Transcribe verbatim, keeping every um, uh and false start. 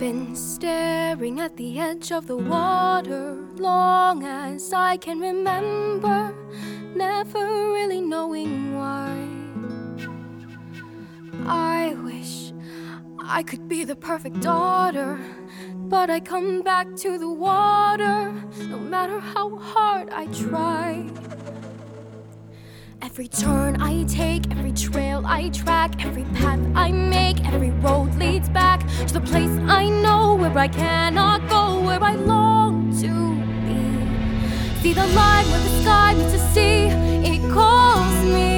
been staring at the edge of the water long as I can remember, never really knowing why. I wish I could be the perfect daughter, but I come back to the water no matter how hard I try. Every turn I take, every trail I track, every path I make, every road leads back to the place I know where I cannot go, where I long to be. See the line where the sky meets the sea, it calls me.